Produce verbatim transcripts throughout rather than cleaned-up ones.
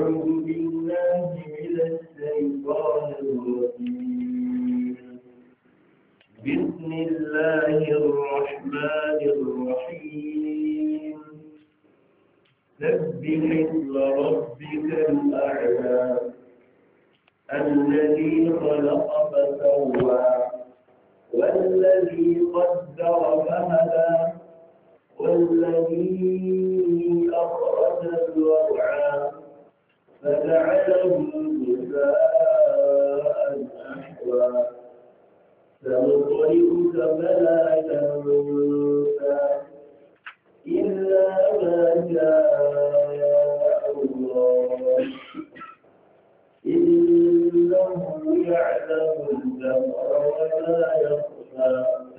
أعوذ بالله من الشيطان الرجيم بسم الله الرحمن الرحيم سبح اسم ربك الأعلى الذي خلق فسوى والذي قدر فهدى والذي أخرج المرعى فجعله غثاء أحوى سنقرئك فلا تنسى إلا ما شاء الله إنه يعلم الجهر وما يخفى.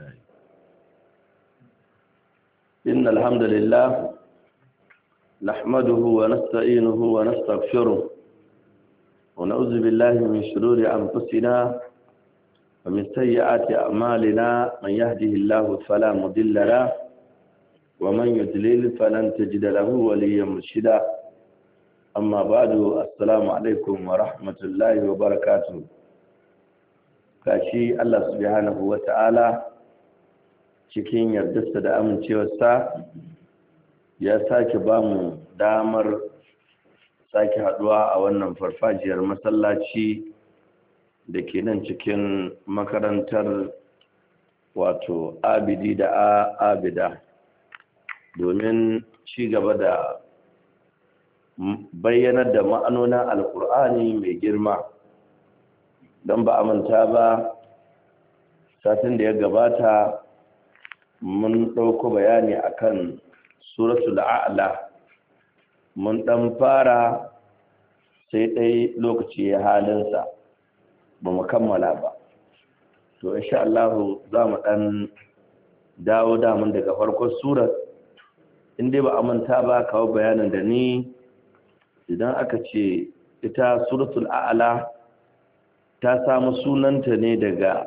إن الحمد لله نحمده ونستعينه ونستغفره ونعوذ بالله من شرور أنفسنا ومن سيئات أعمالنا من يهده الله فلا مضل له ومن يضلل فلن تجد له وليا مرشدا أما بعد السلام عليكم ورحمة الله وبركاته. kashi Allah subhanahu wata'ala cikin yardarsa da amincewarsa ya sake ba mu damar sake haduwa a wannan farfajiyar masallaci da ke nan cikin makarantar wato abidi da abida domin ci gaba da bayyanar da ma'anonin alkur'ani mai girma. Don ba manta ba satin da ya gabata mun ɗauko bayani akan suratul a'la mun ɗan fara sai ɗai lokaci ya halinsa ba mu kammala ba, to insha Allah za mu ɗan dawo damun daga farkon surat inda ba a manta ba kawo bayanin da ni idan aka ce ita suratul a'la ta samu sunanta ne daga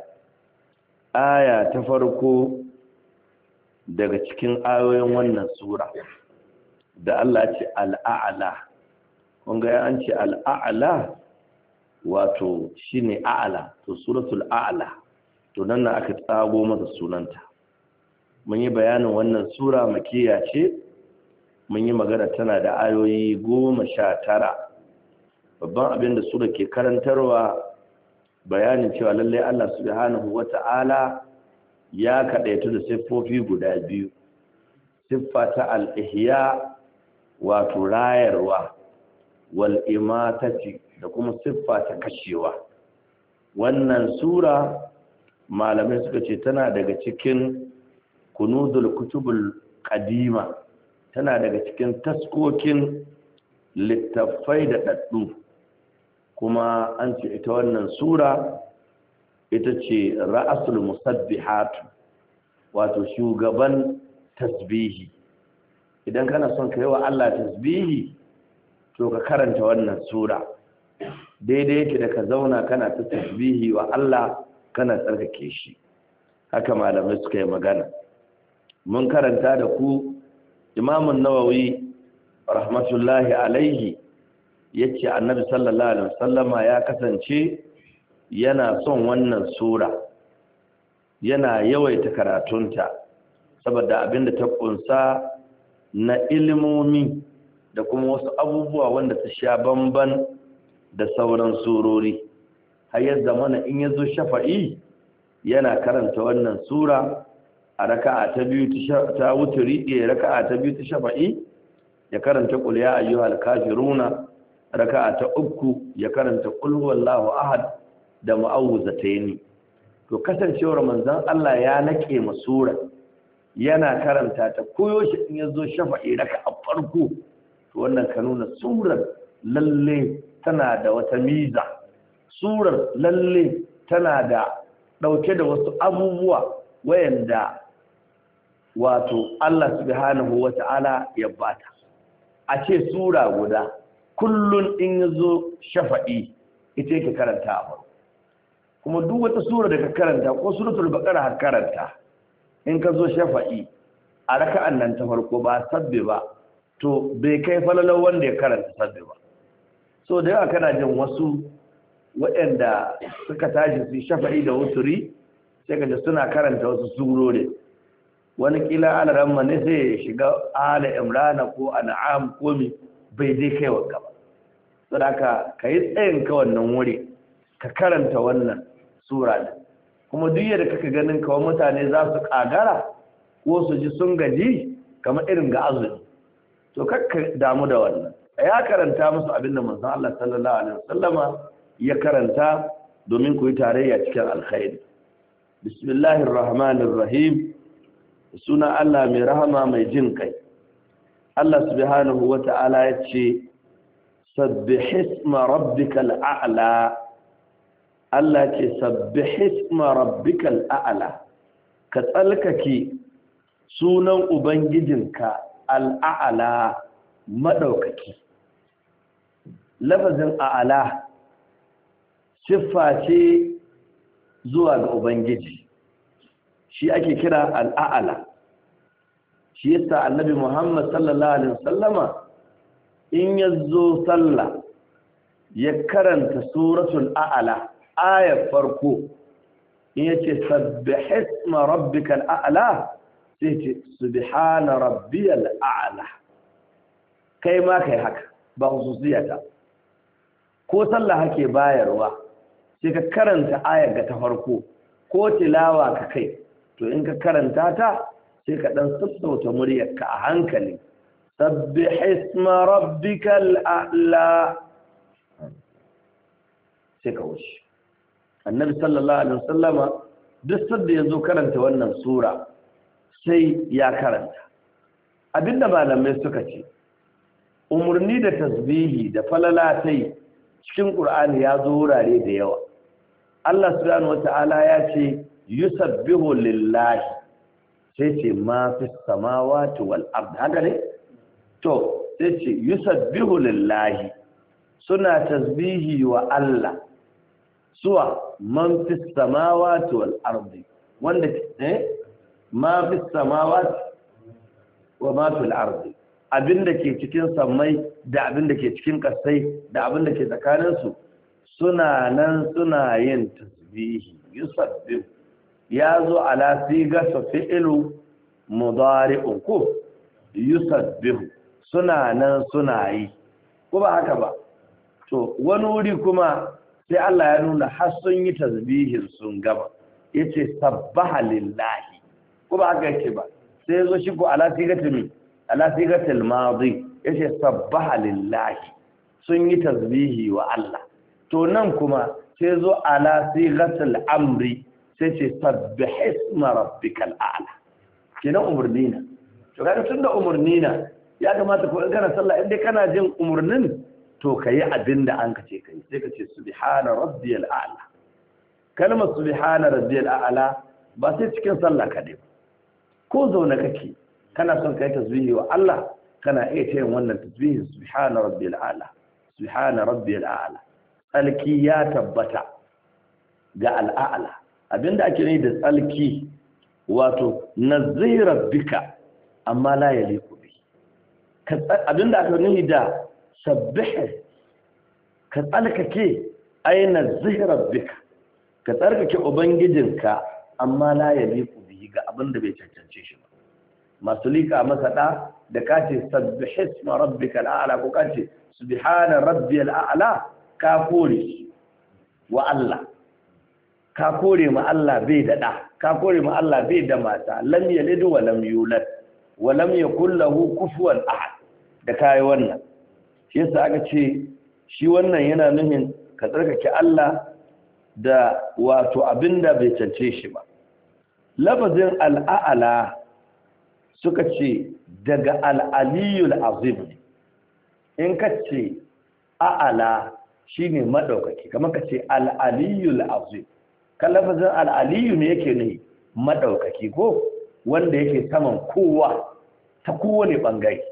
aya ta farko daga cikin ayoyin wannan sura da Allah ce al'a'la. Kunga ya an ce al'a'la wato shine a'la, to suratul a'la to nan na aka tsago masa sunanta. Mun yi bayanin wannan sura makiyya ce, mun yi magana tana da ayoyi goma sha tara. Babban abin da sura ke karantarwa bayanin cewa lallai Allah subhanahu wata'ala ya kaɗaitu da siffofi guda biyu, siffa ta al'ihya wato rayarwa wal imatati da kuma siffa ta kashewa. Wannan sura malamai suka ce tana daga cikin kunuzul kutubul qadima, tana daga cikin taskokin littattafai da ɗaɗɗu, kuma an ce ita wannan sura ita ce ra'asul musabbihatu wato shugaban tasbihi. Idan kana son ka yi wa Allah tasbihi to ka karanta wannan sura, daidai yake da ka zauna kana ta tasbihi wa Allah kana tsarkake shi. Haka malamai suka yi magana. Mun karanta da ku Imamun Nawawi rahmatullahi alaihi yace Annabi sallallahu alaihi wasallama ya kasance yana son wannan sura, yana yawaita karatunta saboda abinda ta kunsa na ilimomi da kuma wasu abubuwa wanda ta sha bamban da sauran surori. Har ya zamana in yazo shafa'i yana karanta wannan sura a raka'a ta biyu ta wuturi, ya raka'a ta biyu ta shafa'i ya karanta qul ya ayyuhal kafiruna, raka'a ta uku ya karanta qul huwallahu ahad da mu'awwizataini. To kasancewar manzon Allah ya nake masura yana karanta ta koyo shi in yazo shafa'i raka'a farko, to wannan ka nuna surar lalle tana da wata miza, surar lalle tana da dauke da wasu abubuwa wayanda wato Allah subhanahu wata'ala ya bata. A ce sura guda kullun in yazo shafa'i ita yake karanta a farko, kuma duk wata sura da ka karanta ko suratul baqara ka karanta in ka zo shafa'i a raka'an nan ta farko ba sabbi ba, to bai kai falalar wanda ya karanta sabbi ba. so da yawa kana jin wasu waɗanda suka tashi su shafa'i da wuturi sai ka ji suna karanta wasu surori wani kila alaramma ne sai ya shiga ala imrana ko an'am ko mi bai dai kai wanka ba saboda ka yi tsayin ka wannan wuri ka karanta wannan sura din kuma duk yadda kaka ganin kawai mutane za su kagara ko su ji sun gaji kamar irin ga azumi to kakka damu da wannan ya karanta musu abin da manzon Allah sallallahu alaihi wasallama ya karanta domin ku yi tarayya cikin alkhairi bismillahir rahmanir rahim suna Allah mai rahama mai jin kai Allah subhanahu wata'ala ya ce sabbihisma rabbikal a'la Allah ce sabbihisma rabbikal a'la ka tsalkake sunan ubangijinka al'a'la madaukaki lafazin a'la siffa ce zuwa ga ubangiji shi ake kira al'a'la shi yasa annabi Muhammad sallallahu alaihi wasallama in yazo sallah ya karanta suratul a'la ayar farko in yace sabbihisma rabbikal a'la sai ce subhana rabbiyal a'la kai ma kai haka ba hususiyata ko sallah hake bayarwa sai ka karanta ayar ga ta farko ko tilawa ka kai to in ka karanta ta sai ka dan sassauta muryarka a hankali sabbihisma rabbikal a'la sai ka wuce annabi sallallahu alaihi wasallama duk sanda yazo karanta wannan sura sai ya karanta abinda malamai suka ce umurni da tasbihi da falalatai cikin qur'ani ya zo wurare da yawa Allah subhanahu wataala ya ce yusabbihu lillahi sai ce ma fi samawati wal ard haka ne to sai ce yusabbihu lillahi suna tasbihi wa Allah suwa man fi samawati wal ard wanda eh ma fi samawati wa ma fil ard abinda ke cikin sammai da abinda ke cikin kasai da abinda ke tsakanin su suna nan suna yin tasbihi yusabbihu yazo ala sigatu fi'lu mudari'un ko yusabbihu suna nan suna yi ko ba haka ba to wani wuri kuma sai Allah ya nuna har sun yi tasbihin sun gaba yace sabbaha lillahi ko ba haka yake ba sai yazo shi ko ala sigatu mi ala sigatul madi yace sabbaha lillahi sun yi tasbihi wa Allah to nan kuma sai zo ala sigatul amri sai ce sabbihisma rabbikal a'la kenan umurnina to kaga tunda umurnina ya kamata ko in kana sallah in dai kana jin umurnin to kayi abinda an kace kai sai ka ce subhana rabbiyal a'la kalmar subhana rabbiyal a'la ba sai cikin sallah kadai ba ko zauna kake kana son kai tasbihi wa Allah kana iya yin wannan tasbihin subhana rabbiyal a'la subhana rabbiyal a'la tsalki ya tabbata ga al'a'la abinda ake yi da tsalki wato nazzi rabbika amma la yaliku bi abinda aka nuhi da sabbih ka tsalkake aina nazzi rabbika ka tsarkake ubangijinka amma la yaliku bi ga abinda bai cancance shi ba masu lika masa da da kace sabbihisma rabbikal a'la ko kace subhana rabbiyal a'la ka kore wa Allah ka kore ma Allah bai da da ka kore ma Allah bai da mata lam yalid wa lam yulad wa lam yakul lahu kufuwan ahad da kai wannan shi yasa aka ce shi wannan yana nufin ka tsarkake Allah da wato abinda bai cance shi ba lafazin al'a'la suka ce daga al'aliyul azim in ka ce a'ala shine madaukaki kamar ka ce al'aliyul azim kan lafazin al'aliyu ne yake ne madaukaki ko wanda yake saman kowa ta kowane bangare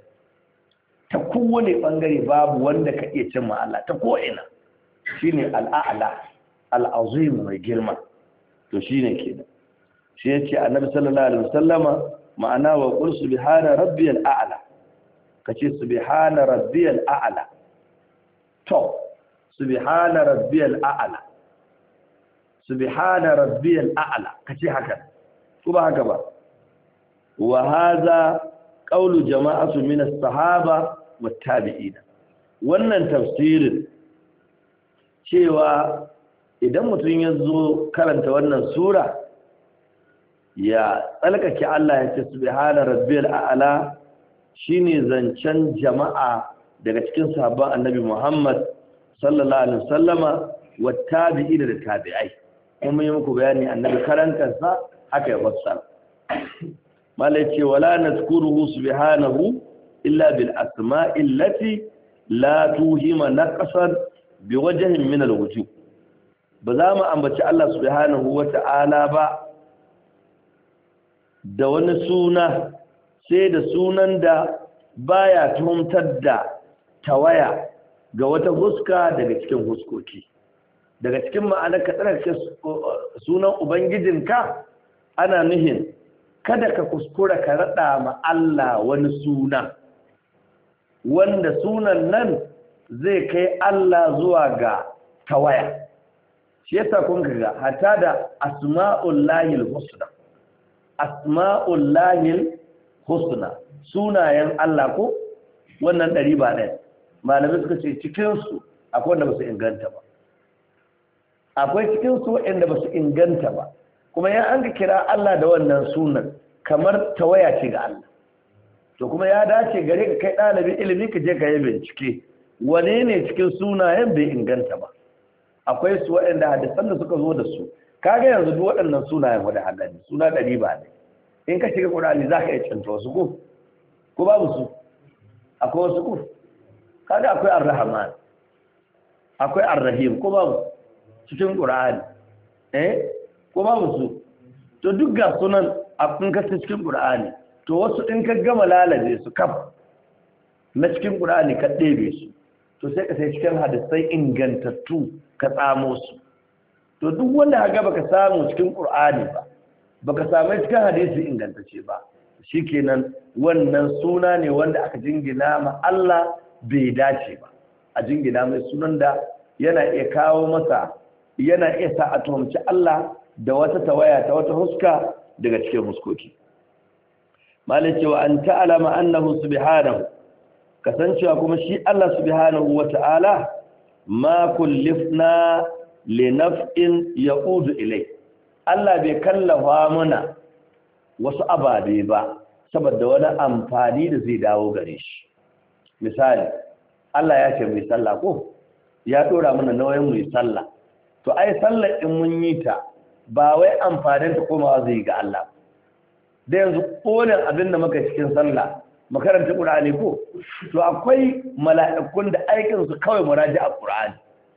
ta kowane bangare babu wanda ka iya cimma Allah ta ko'ina shine al'a'la al'azim mai girma to shine kenan shi yace annabi sallallahu alaihi wasallama ma'ana wa qul subhana rabbiyal a'la kace subhana rabbiyal a'la to subhana rabbiyal a'la subhana rabbiyal a'la kace haka ko ba haka ba wa hadha qawlu jama'atu min as-sahaba wat tabi'in wannan tafsirin cewa idan mutum ya zo karanta wannan sura ya tsalkake Allah ya ce subhana rabbiyal a'la shine zancen jama'a daga cikin sahabban annabi Muhammad sallallahu alaihi wasallama wa tabi'ina da tabi'ai kuma yi muku bayani annabi karantarsa haka ya fassara malai ce wala nazkuruhu subhanahu illa bil asma'i allati la tuhima naqsan biwajhin min alwujuh ba za mu ambaci Allah subhanahu wata'ala ba da wani suna sai da sunan da baya tuhumtar da tawaya ga wata huska daga cikin huskoki daga cikin ma'anar ka tsarkake sunan ubangijinka ana nuhin kada ka kuskura ka rada ma Allah wani suna wanda sunan nan zai kai Allah zuwa ga tawaya shi yasa kun ga hatta da asma'ullahil husna asma'ullahil husna sunayen Allah ko wannan ɗari ba ɗaya malamai suka ce cikinsu akwai wanda ba su inganta ba akwai cikinsu waɗanda ba su inganta ba kuma yan an ka kira Allah da wannan sunan kamar tawaya ce ga Allah to kuma ya dace gare ka kai ɗalibin ilimi ka je ka yi bincike wane ne cikin sunayen bai inganta ba akwai su waɗanda hadisan da suka zo da su kaga yanzu duk waɗannan sunayen wadda hadari suna ɗari ba ne in ka shiga ƙur'ani za ka iya cinta wasu ko ko babu su akwai wasu ko kaga akwai ar-rahman akwai ar-rahim ko babu cikin ƙur'ani eh ko babu su to duk ga sunan a kun ka cikin ƙur'ani to wasu in ka gama lalaje su kaf na cikin ƙur'ani ka ɗebe su to sai ka sai cikin hadisai ingantattu ka tsamo su to duk wanda haga baka samu cikin Qur'ani ba baka samu cikin hadisi ingantacce ba shikenan wannan suna ne wanda aka jingina ma Allah bai dace ba a jingina mai sunan da yana iya kawo masa yana iya sa a tuhumci Allah da wata tawaya ta wata huska daga cikin huskoki malai cewa an ta'alama annahu subhanahu kasancewa kuma shi Allah subhanahu wata'ala ma kullifna li naf'in yaudu ilai Allah bai kallafa muna wasu ababe ba saboda wani amfani da zai dawo gare shi misali Allah ya ce mu sallah ko ya dora mana nauyin mu sallah to ai sallar in mun yi ta ba wai amfanin ta komawa zai ga Allah da yanzu kolin abin da muka cikin sallah makaranta Qur'ani ko to akwai mala'ikun da aikin su kawai muraja'a Qur'ani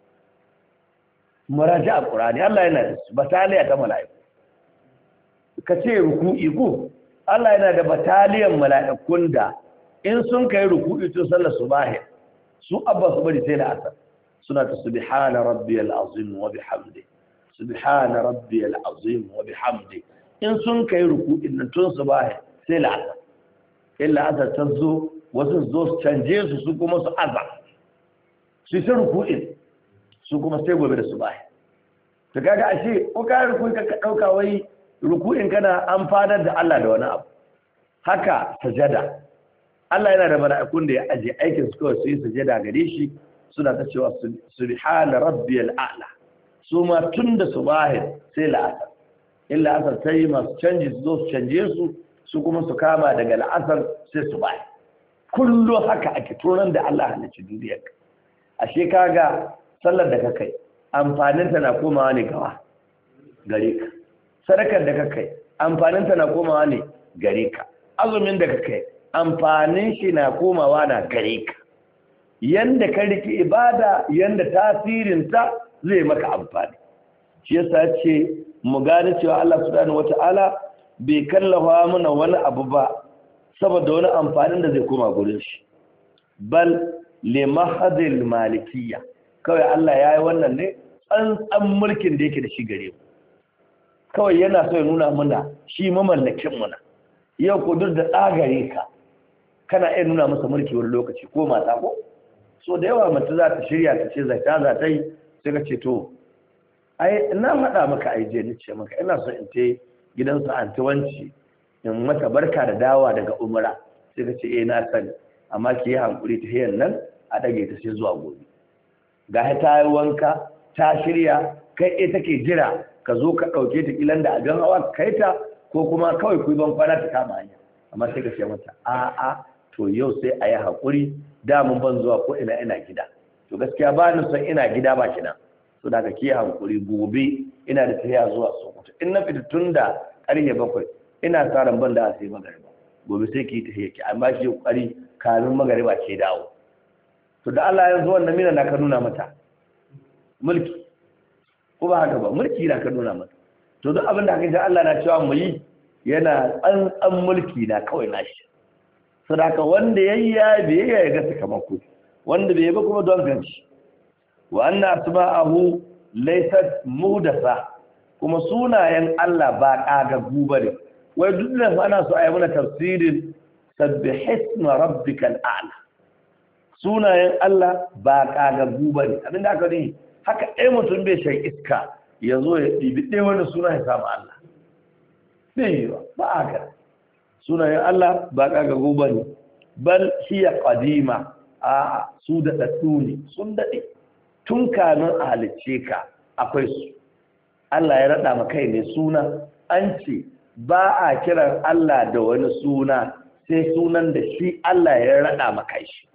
muraja'a Qur'ani Allah yana da su bataliya ta mala'iku kace ruku'i ko Allah yana da bataliyan mala'ikun da in sun kai ruku'i to sallar subahi su abba su bari sai da asar suna ta subhana rabbiyal azim wa bihamdi subhana rabbiyal azim wa bihamdi in sun kai ruku'in nan tun subahi sai la asar illa aka ta zo wasu zo su canje su su kuma su aza su yi ruku'in su kuma sai gobe da su baya ta kaga ashe ko ka ruku'in ka ɗauka wai ruku'in kana amfanar da Allah da wani abu haka sajada Allah yana da mala'ikun da ya aje aikin su kawai su yi sajada gare shi suna ta cewa subhana rabbiyal a'la su ma tun da subahi sai la'asar illa asar sai masu canji su zo su canje su su kuma su kama daga la'asar sai su bai kullum haka ake turan da Allah halicci duniyar ashe kaga sallar da kakai amfanin ta na komawa ne gawa gare ka sadakar da kakai amfanin ta na komawa ne gare ka azumin da kakai amfanin shi na komawa na gare ka yanda ka riki ibada yanda tasirin ta zai maka amfani shi yasa ce mu gane cewa Allah subhanahu wataala bai kallafa mana wani abu ba saboda wani amfanin da zai koma gurin shi bal li mahadil malikiyya kawai Allah yayi wannan ne tsantsan mulkin da yake da shi gare mu kawai yana so ya nuna mana shi mamallakin mu na yau ko duk da tsagare ka kana iya nuna masa mulki wani lokaci ko mata ko so da yawa mace za ta shirya ta ce zata za ta yi sai ka ce to ai ina faɗa maka ai je ni ce maka ina so in ce gidansu anti wanci in mata barka da dawa daga umra sai ka ce eh na sani amma ki yi hankuri ta hiyar nan a dage ta sai zuwa gobe ga ta yi wanka ta shirya kai eh take jira ka zo ka ɗauke ta kilan da abin hawa kai ta ko kuma kawai ku ban kwana ta kama hanya amma sai ka ce mata a'a to yau sai a yi haƙuri da mun ban zuwa ko ina ina gida to gaskiya ba ni son ina gida ba kina to da ka ki haƙuri gobe ina da tafiya zuwa Sokoto in na fita tun da ƙarfe bakwai ina sa ran ban da sai magariba gobe sai ki tafiya ki amma ki ƙoƙari kamin magariba ke dawo to da Allah ya zo wannan mina na ka nuna mata mulki ko ba haka ba mulki na ka nuna mata to duk abin da kaje Allah na cewa mu yi yana tsantsan mulki na kawai nashi sadaka wanda yayi ya biye ya ga sakamako wanda bai ba kuma don ganci wa anna asma'ahu laysat muhdasa kuma sunayen Allah ba kagagu bane wai duk da ana so ayi mana tafsirin sabbihisma rabbikal a'la sunayen Allah ba kagagu bane abinda aka yi haka ɗaya mutum bai shan iska ya zo ya ɗibi ɗaya wani suna ya samu Allah bai yi ba ba a haka sunayen Allah ba ƙagago ba ne bal hiya ƙadima a su da ɗaɗɗu ne sun daɗe tun kamin a halicce ka akwai su Allah ya raɗa ma kai ne suna an ce ba a kiran Allah da wani suna sai sunan da shi Allah ya raɗa ma kai shi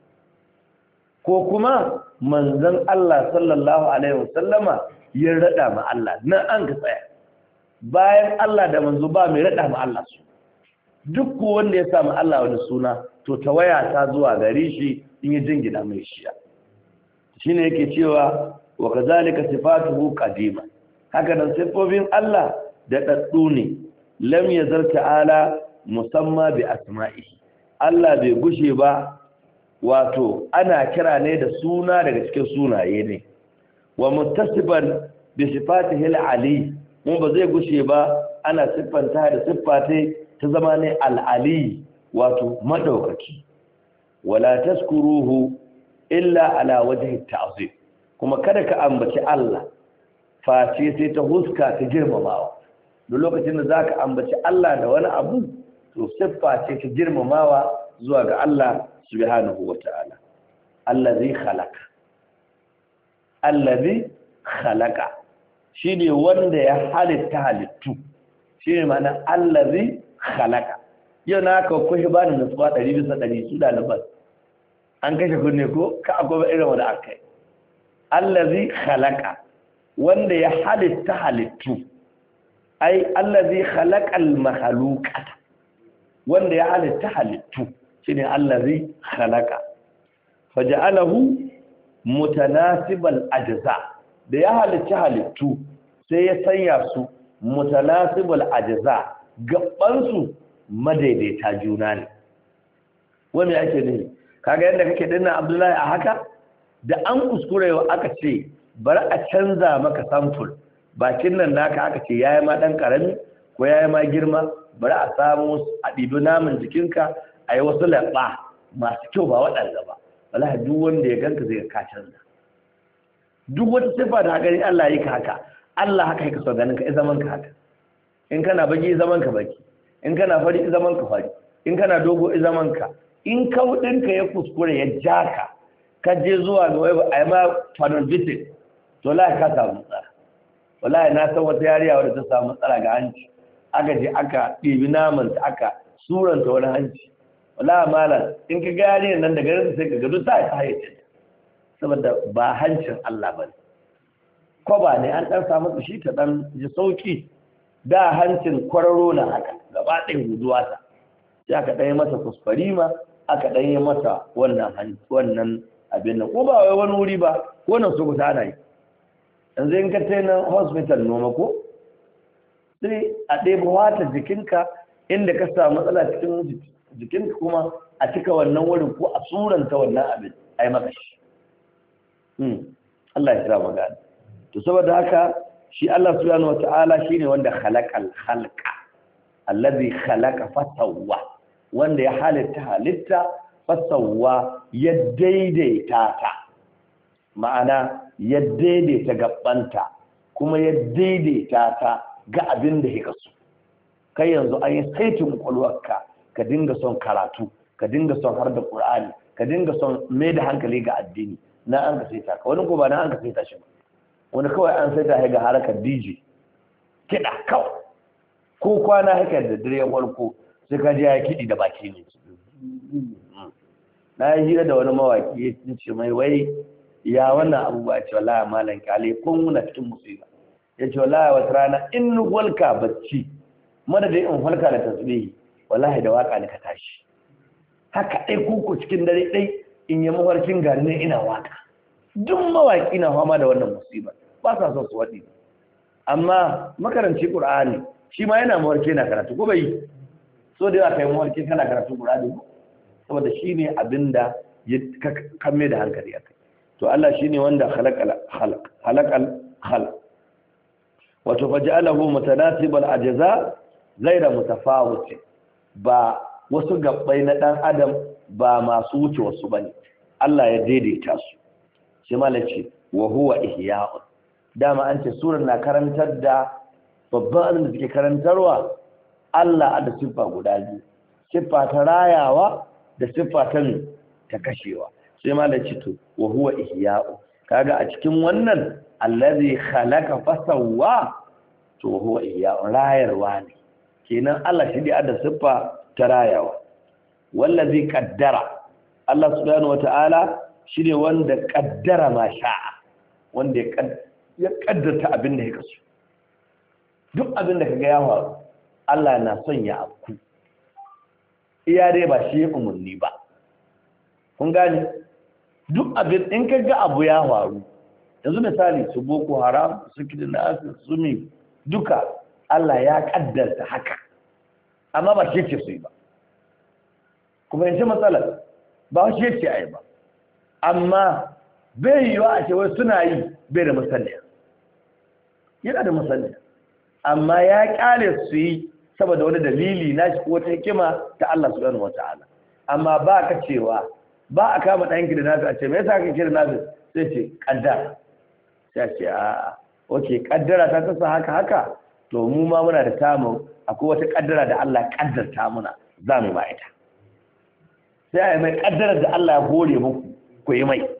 ko kuma manzon Allah sallallahu alaihi wasallama ya rada ma Allah nan an ka tsaya bayan Allah da manzo ba mai rada ma Allah su duk wanda ya samu Allah wani suna to tawaya ta zuwa gare shi in ya jingina mai shiya shine yake cewa wa kazalika sifatuhu qadima haka nan sifofin Allah da daddu ne lam yazal ta'ala musamma bi asma'ihi Allah bai gushe ba wato ana kira ne da suna daga cikin sunaye ne wa muttasiban bi sifatihi al-ali mun ba zai gushe ba ana siffanta da siffate ta zama ne al-ali wato madaukaki wala taskuruhu illa ala wajhi ta'zim kuma kada ka ambaci Allah face sai ta huska ta girmamawa duk lokacin da zaka ambaci Allah da wani abu to siffa ce ta girmamawa zuwa ga Allah subhanahu wa ta'ala allazi khalaqa allazi khalaqa shine wanda ya halitta halittu shine ma'ana allazi khalaqa yau na ka kushi bani nutsuwa ɗari bisa ɗari su da nufas an kashe kunne ko ka akwai irin wanda aka yi allazi khalaqa wanda ya halitta halittu ai allazi khalaqal makhluqata wanda ya halitta halittu shine allazi khalaqa faja'alahu mutanasibal ajza da ya halitta halittu sai ya sanya su mutanasibal ajza gaban su madaidaita juna ne wanda yake ne kaga yadda kake dinnan Abdullahi a haka da an kuskurewa aka ce bari a canza maka sample bakin nan naka aka ce yayi ma dan karami ko yayi ma girma bari a samu a dibi namun jikinka a yi wasu laɓa masu kyau ba waɗanda ba wallahi duk wanda ya ganka zai ka canza duk wata sifa da gani Allah yi ka haka Allah haka yake so ganin ka i zaman ka haka in kana baki i zaman ka baki in kana fari i zaman ka fari in kana dogo i zaman ka in kaudin ka ya kuskure ya jaka ka je zuwa ga wai ai ma panel visit to wallahi ka samu matsala wallahi na san wata yariya wadda ta samu matsala ga hanci aka je aka ɗibi naman ta aka suranta wani hanci wala malam in ka gani nan da garin sai ka gado ta ta hayyace saboda ba hancin Allah bane ko ba ne an dan samu shi ta dan ji sauki da hancin kwararo na haka gaba ɗaya guduwa ta sai aka dan yi masa kuskure ma aka dan yi masa wannan wannan abin nan ko ba wai wani wuri ba wannan su guta ana yi yanzu in ka tai nan hospital noma ko sai a ɗaya wata jikinka inda ka samu matsala cikin jikinka kuma a cika wannan wurin ko a suranta wannan abin a yi maka shi Allah ya kira magana to saboda haka shi Allah subhanahu wata'ala shine wanda khalaqal khalqa allazi khalaqa fasawwa wanda ya halitta halitta fasawa ya daidaita ta, ma'ana ya daidaita gabbanta kuma ya daidaita ta ga abin da ya kasu. Kai yanzu an yi saitin kwalwarka ka dinga son karatu, ka dinga son har da Qur'ani, ka dinga son mai da hankali ga addini, na an ka saita ka. Wani ko ba na an ka saita shi ba, wani kawai an saita shi ga harakar D J kiɗa kawai, ko kwana haka da dare farko sai ka ji ya kiɗi da baki ne. Na yi hira da wani mawaki ya ce mai wai ya wannan abubuwa, ce wallahi malam kyale kun muna cikin musiba. Ya ce wallahi wata rana in walka bacci madadin in halka da tasbihi wallahi da waka ne ka tashi. Haka dai kuku cikin dare dai in yi mafarkin gari ne ina waka. Duk mawaki na fama da wannan musiba, ba sa son su waɗi. Amma makaranci Qur'ani shi ma yana mawarki na karatu ko bai? So da yawa kai mawarki kana karatu Qur'ani ko? Saboda shine abinda ya kame da hankali akai. To Allah shine wanda khalaqal khalq khalaqal khalq wato faj'alahu mutanasibal ajza ghayra mutafawit, ba wasu gabbai na dan adam ba masu wuce wasu bane, Allah ya daidaita su. Sai malaci wa huwa ihya'un, dama an ce surar na karantar da babban abin da suke karantarwa Allah da siffa guda biyu, siffa ta rayawa da siffa ta ta kashewa. Sai malaci to wa huwa ihya'u, kaga a cikin wannan allazi khalaqa fasawwa, to huwa ihya'u rayarwa ne kenan. Allah shi da da siffa ta rayawa. Wallazi qaddara, Allah subhanahu wataala shine wanda qaddara ma sha'a, wanda ya kaddarta abin da ya kaso. Duk abin da kaga ya faru Allah na son ya afku, iya dai ba shi umurni ba. Kun gane? Duk abin in kaga abu ya faru, yanzu misali su boko haram, su kidnap, su mi duka Allah ya kaddarta haka, amma ba shi ce su yi ba. Kuma yanzu matsalar ba shi ce ai ba, amma bai yiwa a ce wai suna yi bai da masaniya, yana da masaniya, amma ya kyale su yi saboda wani dalili na shi wata hikima ta Allah subhanahu wata'ala. Amma ba ka cewa ba a kama ɗan kidnapping a ce me yasa ka kidnapping, sai ce kaddara, sai ce a oke kaddara ta kasa haka haka, to mu ma muna da tamu akwai wata kaddara da Allah kaddarta muna za mu ba ita. Sai a yi mai kaddara da Allah ya hore muku ku yi mai,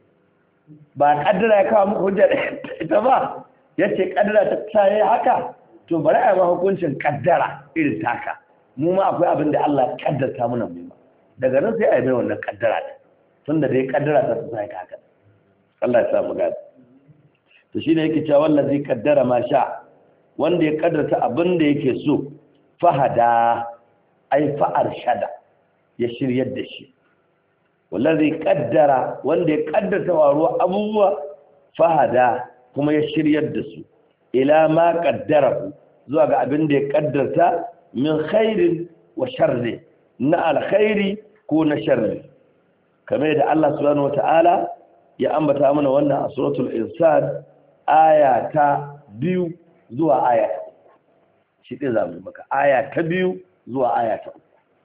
ba kaddara ya kawo muku hujja ita ba, yace kaddara ta tsaye haka, to bari a yi hukuncin kaddara irin taka, mu ma akwai abin da Allah ya kaddarta muna mu, daga nan sai a yi mai wannan kaddara ta, tunda dai kaddara ta tsaye haka. Allah ya samu gadi. To shine yake cewa wallazi kaddara ma sha, wanda ya kaddarta abin da yake so, fahada ai fa'ar shada, ya shiryar da shi. Wallazi kaddara, wanda ya kaddarta waruwa abubuwa, fahada kuma ya shiryar da su ila ma kaddara, zuwa ga abin da ya kaddarta min khairin wa sharri, na alkhairi ko na sharri. Kamar da Allah subhanahu wata'ala ya ambata mana wannan a suratul insan aya ta biyu zuwa aya ta uku. Shi ɗin za mu maka aya ta biyu zuwa aya ta uku.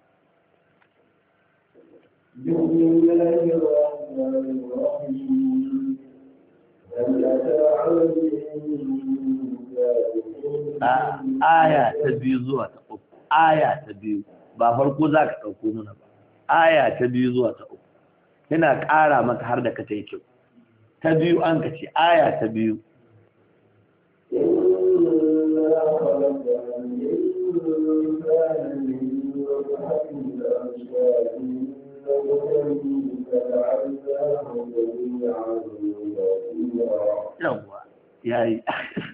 Aya ta biyu zuwa ta uku. Aya ta biyu ba farko za ka ɗauko mana ba. Aya ta biyu zuwa ta uku. Yana ƙara maka har da ka ta yi kyau. Ta biyu an ka ce aya ta biyu. Yawwa yayi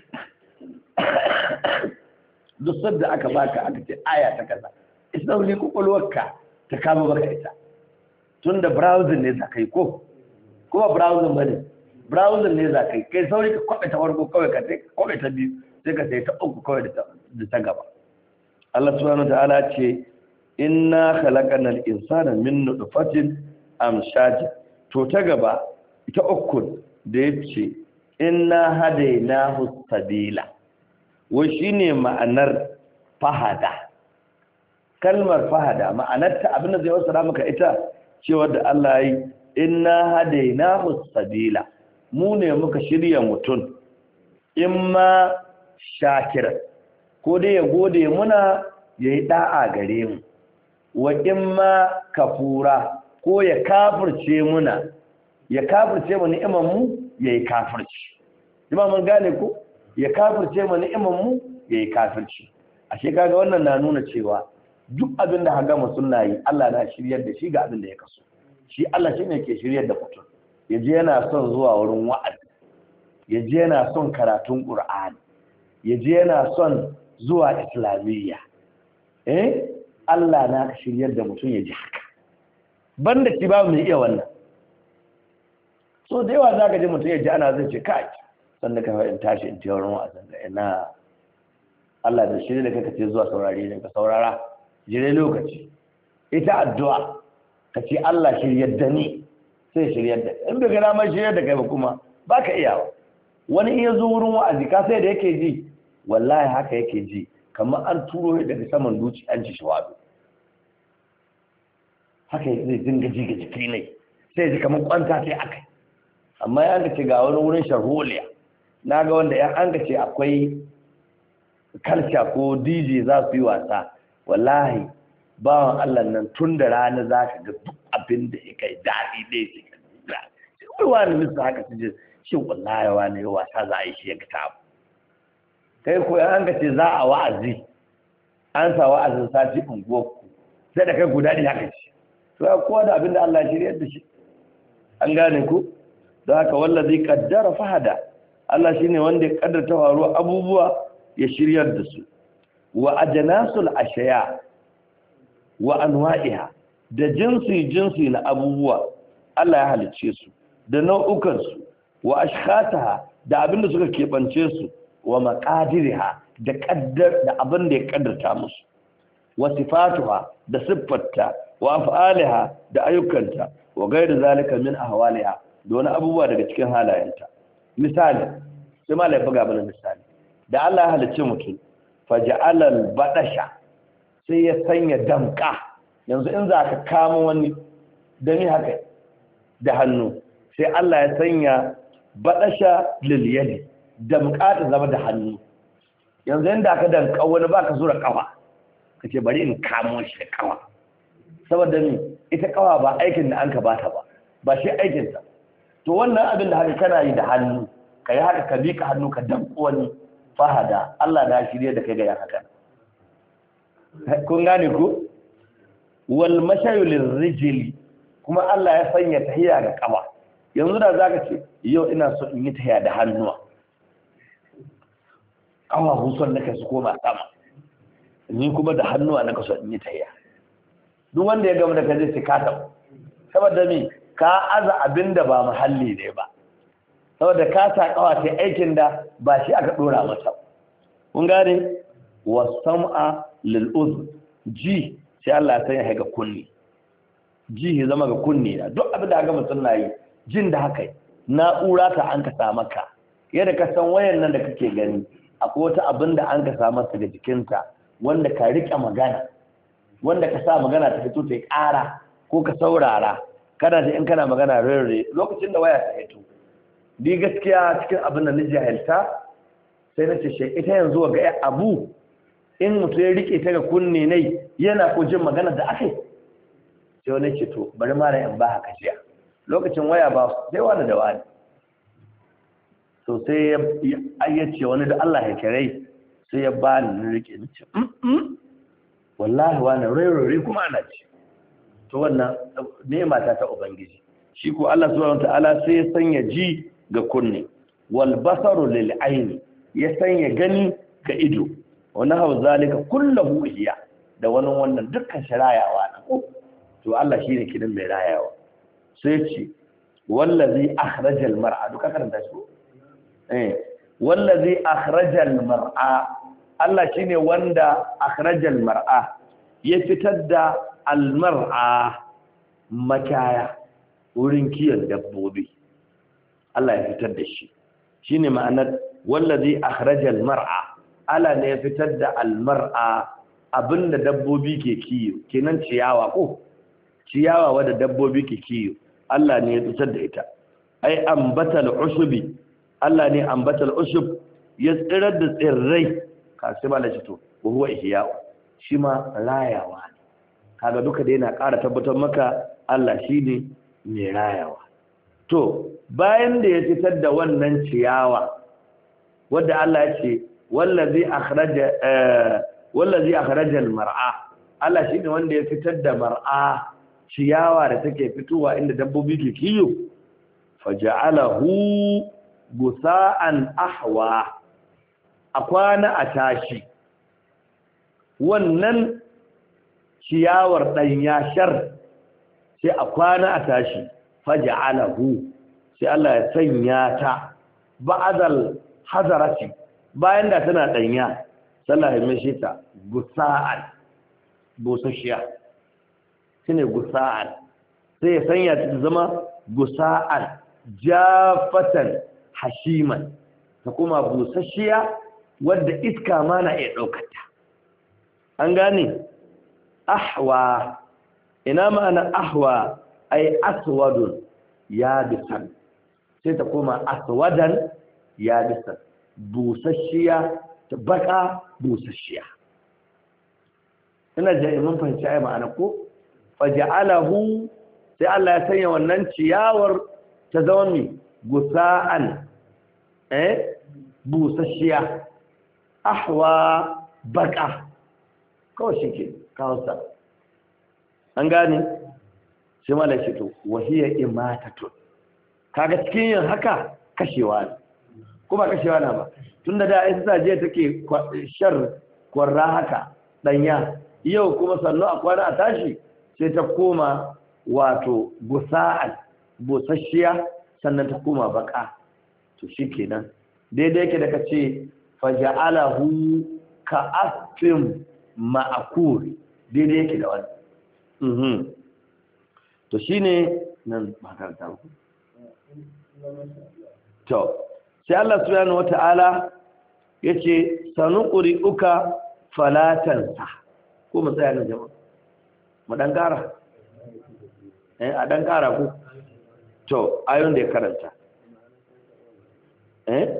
duk sadda aka baka aka ce aya ta kaza, isa ne kokolwarka ta kama baka ita, tunda browsing ne za ka yi ko kuma browsing bane, browsing ne za ka yi kai sauri ka kwaɓe ta farko kawai ka sai kwaɓe ta biyu sai ka sai ta uku kawai da ta gaba. Allah subhanahu wa ta'ala ce inna khalaqanal insana min nutfatin amshaj, to ta gaba ita uku da yace inna hadaynahu sabila, wai shine ma'anar fahada. Kalmar fahada ma'anarta abin da zai wasara maka ita cewa da Allah yi inna hadainahu sabila mu ne muka shirya mutum imma shakira ko dai ya gode muna yayi da'a gare mu wa imma kafura ko ya kafirce muna ya kafirce mu ni'imar mu yayi kafirci jama'a mun gane ko ya kafirce mu ni'imar mu yayi kafirci ashe kaga wannan na nuna cewa duk abin da haga musulna yi Allah na shiryar da shi ga abin da ya kaso shi Allah shine ke shiryar da mutum yaje yana son zuwa wurin wa'azi yaje yana son karatun Qur'ani yaje yana son zuwa islamiyya eh Allah na shiryar da mutum yaje haka banda shi babu mai iya wannan so da yawa zaka ji mutum yaje ana zai ce kai sannan ka in tashi in je wurin wa'azin ga ina Allah da shirye da kake ce zuwa saurare ne ka saurara jire lokaci ita addu'a ka ce Allah shiryar da ni sai shiryar da in bai gana mai shiryar da kai ba kuma ba ka iya wani iya zo wurin wa'azi ka sai da yake ji wallahi haka yake ji kamar an turo daga saman duci an ci shawabi haka zai dinga ji ga jiki ne sai ji kamar kwanta sai akai amma ya ga ce ga wani wurin sharholiya na ga wanda ya an ga ce akwai kalca ko D J za su yi wasa wallahi bawan Allah nan tun da rana za ka ga duk abin da ya kai daɗi dai shi ka jira sai wani nisa haka su je shi wallahi wani ya wasa za a yi shi ya gata abu kai ko an ga ce za a wa'azi an sa wa'azin sati unguwarku sai da kai guda ne haka ce to ya kowa da abin da Allah ya shirya da shi an gane ku don haka wallazi qaddara fahada Allah shine wanda ya kaddarta faruwa abubuwa ya shiryar da su wa ajnasul ashya wa anwa'iha da jinsi jinsi na abubuwa Allah ya halicce su da nau'ukan su wa ashkhataha da abin da suka kebance su wa maqadiriha da qaddar da abin da ya kaddarta musu wa sifatuha da siffarta wa af'aliha da ayyukanta wa ghairu zalika min ahwaliha da wani abubuwa daga cikin halayenta misali sai malai buga mana misali da Allah ya halicce mutum faja'alal badasha sai ya sanya damka yanzu in za ka kama wani dani haka da hannu sai Allah ya sanya badasha lil yadi damka ta zama da hannu yanzu inda aka danka wani baka zura kafa kace bari in kamo shi da kafa saboda ni ita kafa ba aikin da anka bata ba ba shi aikin ta to wannan abin da haka kana yi da hannu kai haka ka bi ka hannu ka danko wani fahada Allah na shirye da kai ga haka kun gane ku wal mashayu lirrijli kuma Allah ya sanya tahiya ga kafa yanzu da zaka ce yau ina so in yi tahiya da hannuwa kafa huson nake su koma sama ni kuma da hannuwa nake so in yi tahiya duk wanda ya gama da kaje sai ka tabu saboda me ka aza abinda ba muhalli ne ba saboda ka sa kawa sai aikin da ba shi aka dora masa kun gane wasam'a lil uzn ji sai Allah ya sanya ga kunni ji ya zama ga kunni da duk abin da ga mutun nayi jin da haka na'ura ta an ka sa maka yadda ka san wayan nan da kake gani akwai wata abin da an ka sa masa ga jikinta wanda ka rike magana wanda ka sa magana ta fito ta yi ƙara ko ka saurara kana da in kana magana rere lokacin da waya ta fito ni gaskiya cikin abin da ni jahilta sai na ce ita yanzu ga abu in mutu ya rike ta ga kunne ne yana ko jin magana da akai sai wani ce to bari ma da in ba haka jiya lokacin waya ba sai wani da wani to sai ya ce wani da Allah ya kire sai ya ba ni rike ni ce wallahi wani rere kuma ana ce to wannan ne mata ta ubangiji shi ko Allah subhanahu wataala sai ya sanya ji ga kunne wal basaru lil aini ya sanya gani ga ido wa nahu zalika kulluhu hiya da wannan wannan dukkan sharayawa na ko to Allah shine kidan mai rayawa sai ce wallazi akhrajal mar'a duka karanta shi eh wallazi akhrajal mar'a Allah shine wanda akhrajal mar'a ya fitar da al mar'a makaya wurin kiyon dabbobi Allah ya fitar da shi shine ma'anar wallazi akhrajal mar'a Allah ne ya fitar da al mar'a abinda dabbobi ke kiyo kenan ciyawa ko ciyawa wadda dabbobi ke kiyo Allah ne ya tsirar da ita ai ambatal ushubi Allah ne ambatal ushub ya tsirar da tsirrai kasi ba la to huwa ihya shi ma rayawa ne kaga duka da yana ƙara tabbatar maka Allah shine mai rayawa to bayan da ya fitar da wannan ciyawa wanda Allah ya ce wallazi akhraja wallazi akhraja almar'a Allah shine wanda ya fitar da mar'a ciyawa da take fitowa inda dabbobi ke kiyo faja'alahu gusa'an ahwa akwana a tashi wannan ciyawar danya shar sai akwana a tashi faja'alahu sai Allah ya sanya ta ba'dal hazarati bayan da tana danya sallah ya mishi ta gusa'an busasshiya shine gusa'an sai ya sanya ta zama gusa'an jafatan hashiman ta kuma busasshiya wadda iska ma na iya daukata an gane ahwa ina ma'ana ahwa ay aswadun yabisan sai ta koma aswadan yabisan busasshiya ta baka busasshiya ina jin mun fahimci ai ma'ana ko faja'alahu sai Allah ya sanya wannan ciyawar ta zama mi gusa'an eh busasshiya ahwa baka kawai shike kawsa an gane sai malai shi to wahiya imatatu kaga cikin yin haka kashewa ne kuma kashewa na ba tunda da ai saje take shar kwarra haka danya yau kuma sannu a kwana a tashi sai ta koma wato gusa'an busasshiya sannan ta koma baka to shikenan daidai yake da kace faja'alahu ka asfim ma'kul daidai yake da wannan mhm to shine nan makaranta ku to sai Allah subhanahu wataala yace sanuquri uka falatansa ko mu tsaya nan jama'a mu dan gara eh a dan gara ku to ayon da ya karanta eh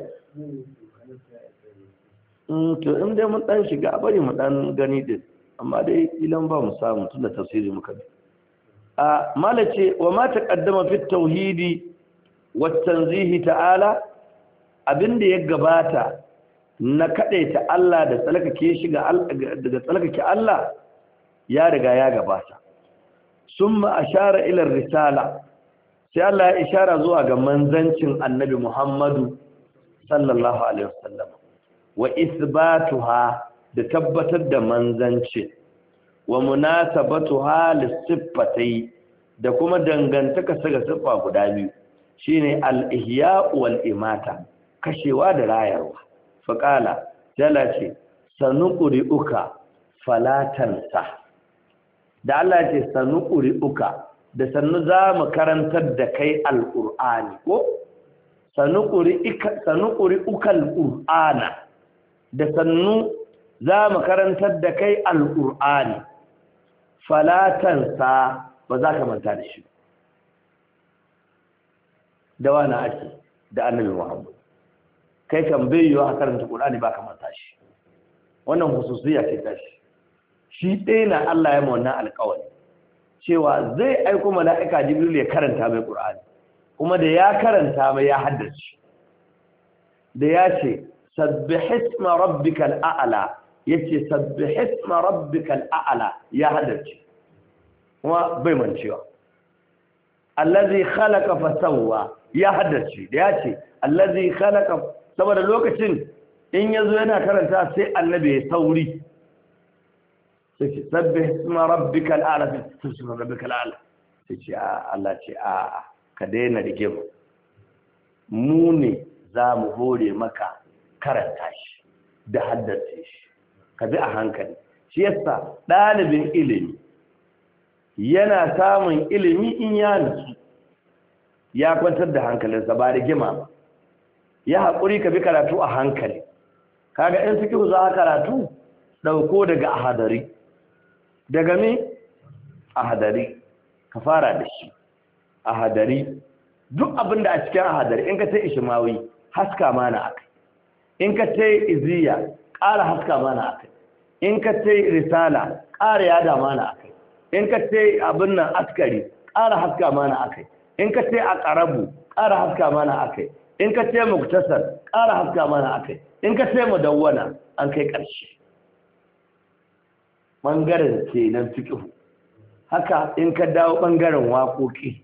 mm to in dai mun dan shiga bari mu dan gani din amma dai ilan ba mu samu tunda tafsiri muka bi a malace wa ma taqaddama fi tauhidi wat tanzihi ta'ala abinda ya gabata na kadaita Allah da tsalkake shi ga daga tsalkake Allah ya riga ya gabata summa ashara ila risala sai Allah ya ishara zuwa ga manzancin annabi Muhammadu sallallahu alaihi wasallam wa isbatuha da tabbatar da manzanci wa munasabatuha lis-siffatai da kuma dangantaka ga siffa guda biyu shine al-ihya wal imata kashewa da rayarwa faqala jalla ce sanuquri uka falatansa da Allah ce sanuquri uka da sannu za mu karantar da kai alqur'ani ko sanuquri ika sanuquri ukal qur'ana da sannu za mu karantar da kai alqur'ani falatansa ba za ka manta da shi da wani ake da annabi Muhammad kai kan bayyo a karanta Qur'ani ba ka manta shi wannan hususiyya ce ta shi shi ɗaya na Allah ya wannan alƙawari cewa zai aiko mala'ika Jibril ya karanta mai Qur'ani kuma da ya karanta mai ya haddace da ya ce sabbihisma rabbikal a'la yace sabbihisma rabbikal a'la ya haddace kuma bai mancewa allazi khalaqa fasawwa ya haddace da yace allazi khalaqa saboda lokacin in yazo yana karanta sai annabi ya sauri sai sabbihisma rabbikal a'la sabbihisma rabbikal a'la sai Allah ce a ka daina rige mu mu ne za mu hore maka karanta shi da haddace shi ka bi a hankali shi yasa ɗalibin ilimi yana samun ilimi in ya nutsu ya kwantar da hankalinsa ba da gima ya haƙuri ka bi karatu a hankali kaga in suke za a karatu ɗauko daga ahadari daga me ahadari ka fara da shi a hadari duk abin da a cikin a hadari in ka ta ishmawi haska mana akai in ka ta iziya ƙara haska mana akai in ka ta risala ƙara yada mana akai in ka ta abin nan askari ƙara haska mana akai in ka ta aqrabu ƙara haska mana akai in ka ta muktasar ƙara haska mana akai in ka ta mudawwana an kai ƙarshe bangaren kenan fiqh haka in ka dawo bangaren waƙoƙi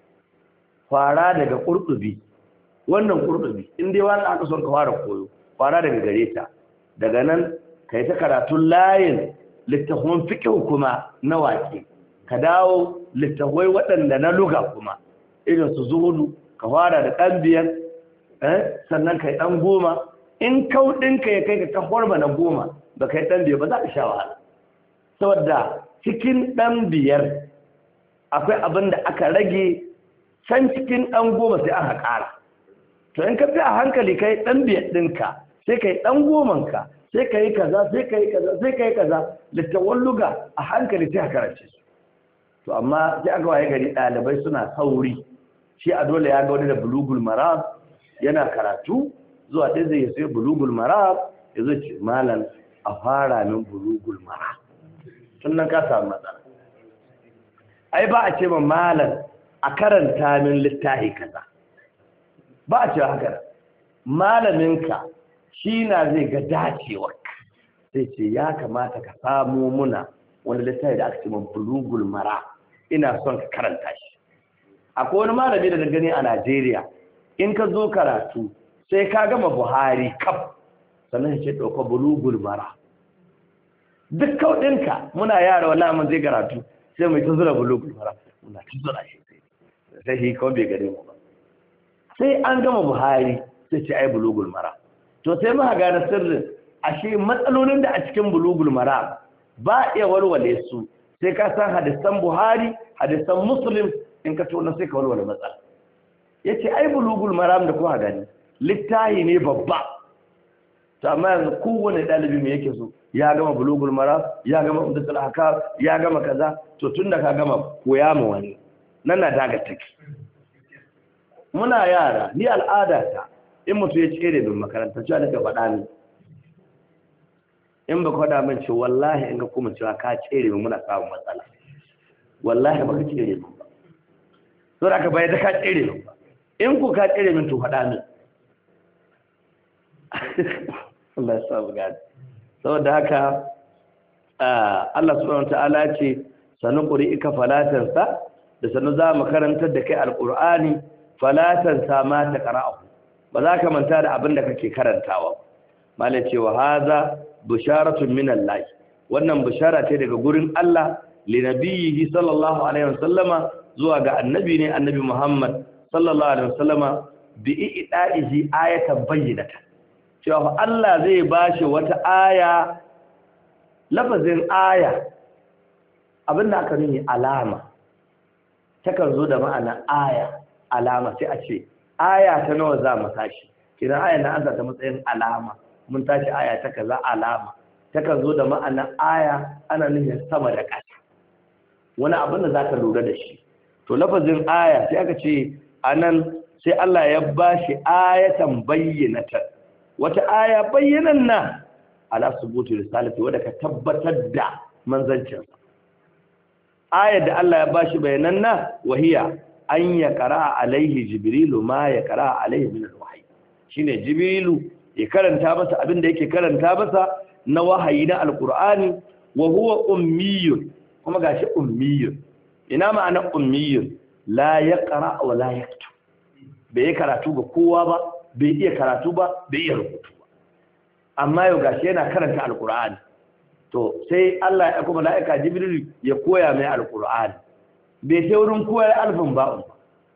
fara daga ƙurɗubi wannan ƙurɗubi in dai wani aka son ka fara koyo fara daga gare ta daga nan ka yi ta karatun layin littafin fiƙin kuma na waƙe ka dawo littafai waɗanda na luga kuma irin su zuhudu ka fara da ɗan biyar sannan ka yi ɗan goma in kauɗinka ya kai ka kafar na goma ba ka yi ɗan biyar ba za ka sha wahala saboda cikin ɗan biyar akwai abin da aka rage can cikin ɗan goma sai aka ƙara to in ka fi a hankali ka yi ɗan biyar ɗinka sai ka yi ɗan gomanka sai ka yi kaza sai ka yi kaza sai ka yi kaza littawan luga a hankali sai ka karance su to amma sai aka waye gari ɗalibai suna sauri shi a dole ya ga wani da bulugul marab yana karatu zuwa ɗaya zai sai bulugul marab ya zo ce malam a fara min bulugul marab tun nan ka samu matsala ai ba a ce ma malam a karanta min littafi kaza ba a cewa haka malaminka shi na zai ga dacewa sai ce ya kamata ka samu muna wani littafi da aka ce min bulugul mara ina son ka karanta shi akwai wani malami da gani a Najeriya in ka zo karatu sai ka gama Buhari kaf sannan ce ɗauka bulugul mara duk kauɗinka muna yara wala mun zai karatu sai mai ta zura bulugul mara muna ta zura shi sai shi kawai bai gare mu ba sai an gama Buhari sai ce ai bulugul mara to sai muka gane sirrin ashe matsalolin da a cikin bulugul mara ba iya walwale su sai ka san hadisan Buhari hadisan Muslim in ka tona sai ka walwale matsala yace ai bulugul maram da kuka gani littahi ne babba to amma yanzu kowane dalibi me yake so ya gama bulugul maram ya gama umdatul ahkam ya gama kaza to tunda ka gama koya mu wani nan na daga take muna yara ni al'ada ta in mutu ya cire bin makaranta cewa daga faɗa ni in ba kwada min ce wallahi in ga kuma cewa ka cire min muna samun matsala wallahi ba ka cire min ba to da ka bayar da ka cire min ba in ku ka cire min to faɗa min Allah ya samu gani saboda haka Allah subhanahu wataala ce sanu qur'ika falatansa da sanu za mu karantar da kai alqur'ani falatansa ma ta qara'u ba za ka manta da abin da kake karantawa malai cewa haza bisharatun minallahi wannan bishara ce daga gurin Allah li nabiyhi sallallahu alaihi wasallama zuwa ga annabi ne annabi Muhammad sallallahu alaihi wasallama bi ida'ihi ayatan bayyinatan cewa Allah zai bashi wata aya lafazin aya abinda aka nuni alama takan zo da ma'ana aya alama sai a ce aya ta nawa za mu tashi idan aya na an ta matsayin alama mun tashi aya ta kaza alama takan zo da ma'ana aya ana nufin sama da ƙasa wani abin da zaka lura da shi to lafazin aya sai aka ce anan sai Allah ya bashi ayatan bayyinatan wata aya bayyanan na ala subuti risalati wanda ka tabbatar da manzancin ayar da Allah ya bashi bayanan na wahiya an ya qara alaihi jibrilu ma ya qara alaihi min alwahyi shine jibrilu ya karanta masa abin da yake karanta masa na wahayi na alqur'ani wa huwa ummiyun kuma gashi ummiyun ina ma'ana ummiyun la yaqra wa la yaktub bai karatu ga kowa ba bai iya karatu ba bai iya rubutu ba amma yau gashi yana karanta alqur'ani to sai Allah ya kuma malaika jibril ya koya mai alqur'ani bai sai wurin koyar alfin ba'un ba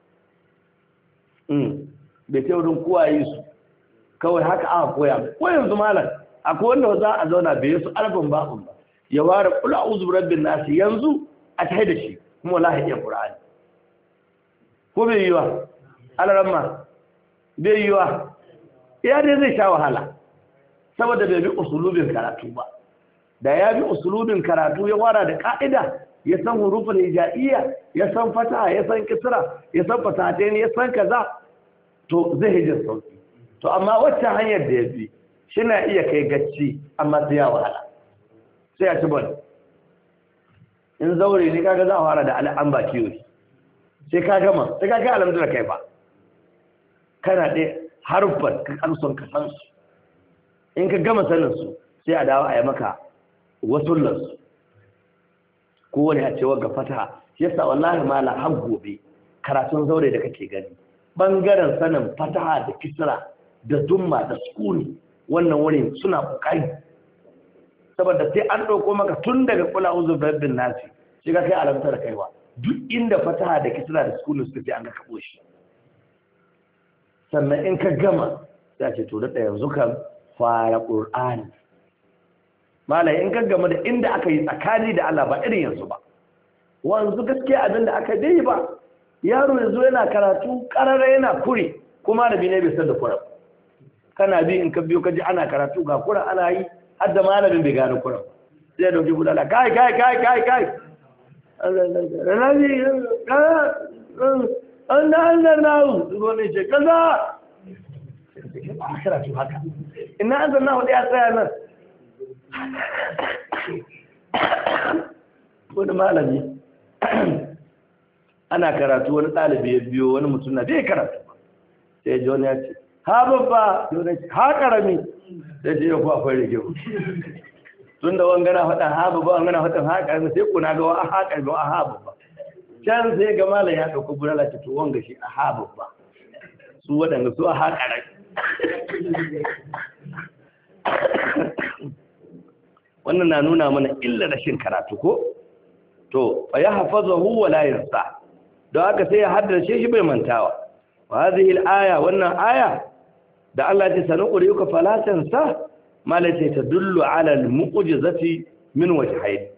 mm bai sai wurin koyayi su kawai haka aka koya mai ko yanzu malam akwai wanda za a zauna bai su alfin ba'un ba ya ware qul a'udhu birabbin nas yanzu a tahi da shi kuma wallahi ya qur'ani ko bai yi wa alaramma bai yi wa ya dai zai sha wahala saboda bai bi usulubin karatu ba da ya bi usulubin karatu ya wara da ka'ida ya san huruful hijaiya ya san fataha ya san kisra ya san fatahatain ya san kaza to zai hijin sauki to amma wacce hanyar da ya bi shi na iya kai gacci amma sai ya wahala sai ya ci bane in zaure ne kaga za a fara da al'an ba kiyo sai ka gama sai ka kai alhamdulillah kai ba kana ɗaya harfar kanson ka san su in ka gama sanin su sai a dawo a yi maka wasullan su kowane a cewa ga fata yasa wallahi mala har gobe karatun zaure da kake gani bangaren sanin fataha da kisra da dumma da sukuni wannan wurin suna kokari saboda sai an dauko maka tun daga kula uzu rabbin nasi sai ka kai alamtar kaiwa duk inda fataha da kisra da sukuni suka fi an ga kabo shi sannan in ka gama za ce to da yanzu kan fara qur'ani malai in ka gama da inda aka yi tsakani da Allah ba irin yanzu ba wanzu gaskiya abin da aka dai ba yaro yanzu yana karatu karara yana kure kuma da bi ne bai san da kura kana bi in ka biyo ka ji ana karatu ga kura ana yi har da malamin bai gano kura sai dauki gudala kai kai kai kai kai rabi an da an da nawo zuwa ne ce kaza a karatu haka ina an zanna wani ya tsaya nan wani malami ana karatu wani ɗalibi ya biyo wani mutum na bai karatu sai ji wani ya ce ha babba ha karami sai ce yau kuwa akwai rige tun da wangana faɗin ha babba wangana faɗin ha karami sai kuna ga wa ha karami wa ha babba can sai ga malam ya ɗauki burala ce to wanga shi a ha babba su waɗanda su a ha karami wannan na nuna mana illa rashin karatu ko to fa ya hafazahu wa la yansa don haka sai ya haddace shi bai mantawa wa hadhihi al-aya wannan aya da Allah ya sanquri yuka falatan sa malaka tadullu ala al-mu'jizati min wajhayn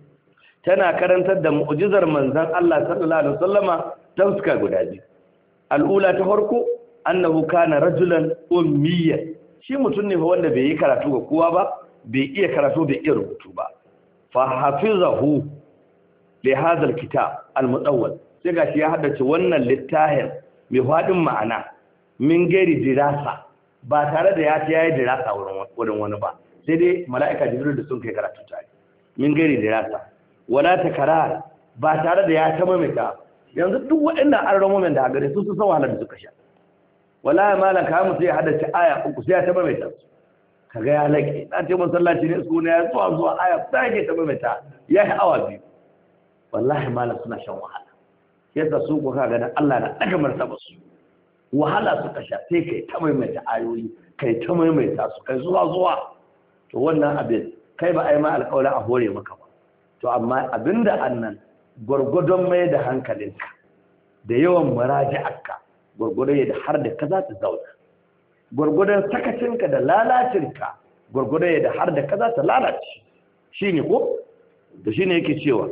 tana karantar da mu'jizar manzon Allah sallallahu alaihi wasallama ta fuska guda biyu al-ula ta farko annahu kana rajulan ummiyan shi mutum ne wanda bai yi karatu ga kowa ba bai iya karatu bai iya rubutu ba fa hafizahu li hadha alkitab almudawwal sai gashi ya haddace wannan littafin mai fadin ma'ana min gairi dirasa ba tare da ya ta yayi dirasa wurin wani ba sai dai mala'ika jibril da sun kai karatu tare min gairi dirasa wala takrar ba tare da ya ta mamita yanzu duk waɗannan arramomin da gare su su san wahalar da suka sha wallahi malam ka mu sai ya haddace aya uku sai ya ta mamita kaga ya lake na ce masallaci ne su ne ya zuwa zuwa aya sai ke ta mamita ya yi awa biyu wallahi malam suna shan wahala yadda su ku kaga dan Allah na daga martaba su wahala suka sha sai kai ta maimaita ayoyi kai ta maimaita su kai zuwa zuwa to wannan abin kai ba ai ma alƙawarin a hore maka ba to amma abinda annan gurgudon mai da hankalinka da yawan muraji'arka gurgudon da har da kaza ta zauna gurgudon sakacinka da lalacinka gurgudon da har da kaza ta lalace shine ko da shine yake cewa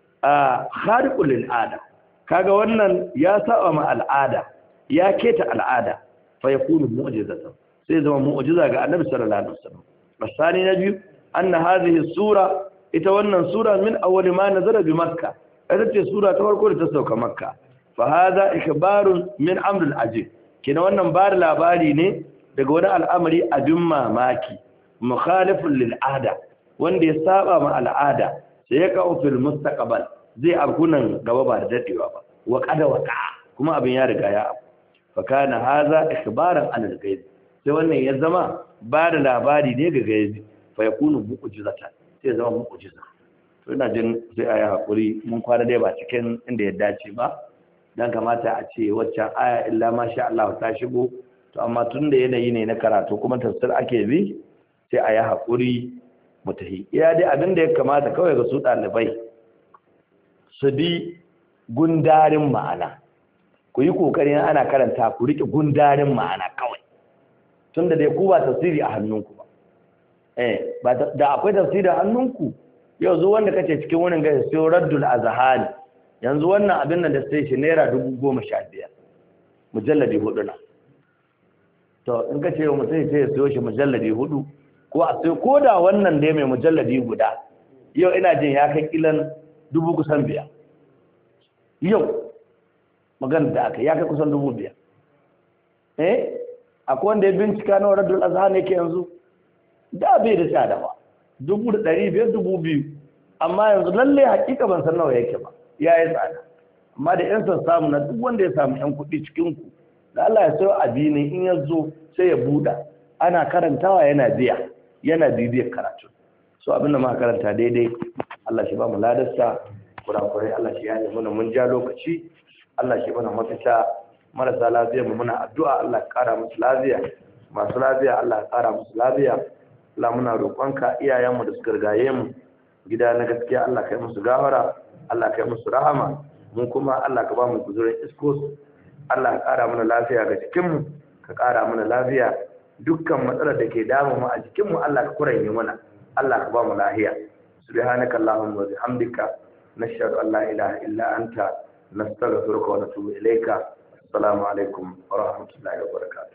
a khariqul al'ada kaga wannan ya saba ma al'ada ya keta al'ada fa yakunu mu'jizatan sai zama mu'jiza ga annabi sallallahu alaihi wasallam basani na biyu anna hadhihi sura ita wannan sura min awwal ma nazara bi makka ita ce sura ta farko da ta sauka makka fa hadha ikbarun min amr al-ajib kina wannan bar labari ne daga wani al'amari abin mamaki mukhalifun lil ada wanda ya saba ma al'ada sai ya kawo fil mustaqbal zai abunan gaba ba da dadewa ba wa qada waqa kuma abin ya riga ya abu fa kana hadha ikhbaran an al-ghaib sai wannan ya zama ba da labari ne ga gaibi fa yakunu mu'jizatan sai zama mu'jiza to ina jin sai ayi hakuri mun kwana dai ba cikin inda ya dace ba dan kamata a ce waccan aya illa masha Allah ta shigo to amma tunda yanayi ne na karatu kuma tafsir ake bi sai ayi hakuri mutahi iya dai abin da ya kamata kawai ga su dalibai su bi gundarin ma'ana ku yi kokarin ana karanta ku rike gundarin ma'ana kawai tunda dai ku ba tafsiri a hannunku ba eh ba da akwai tafsiri a hannunku yau zo wanda kace cikin wannan ga sai raddul azhani yanzu wannan abin nan da sai shi naira dubu goma sha biyar mujalladi hudu na to in kace yau mutum sai ya sayo shi mujalladi hudu ko a sai koda wannan dai mai mujalladi guda yau ina jin ya kai kilan dubu kusan biyar yau magana da aka ya kai kusan dubu biyar eh akwai wanda ya bincika na Raddul Azhan yake yanzu da bai da tsada ba dubu da ɗari biyar dubu biyu amma yanzu lalle hakika ban san nawa yake ba ya yi tsada amma da yan san samu na duk wanda ya samu yan kuɗi cikin ku da Allah ya sayo addini in ya zo sai ya buɗa ana karantawa yana biya yana bibiyar karatu so abin da muka karanta daidai Allah shi ba mu ladarsa kurakurai Allah shi ya yi mana mun ja lokaci Allah shi mana mafita marasa lafiya mu muna addu'a Allah ya kara musu lafiya masu lafiya Allah ya kara musu lafiya Allah muna roƙonka iyayenmu da suka rigaye mu gida na gaskiya Allah kai musu gafara Allah kai musu rahama mun kuma Allah ka ba mu guzurin iskos Allah ka kara mana lafiya ga jikinmu ka kara mana lafiya dukkan matsalar da ke damu mu a jikinmu Allah ka kuranye mana Allah ka ba mu lafiya subhanaka allahumma wa bihamdika nashhadu an la ilaha illa anta nastaghfiruka wa natubu ilayka assalamu alaikum wa rahmatullahi wa barakatuh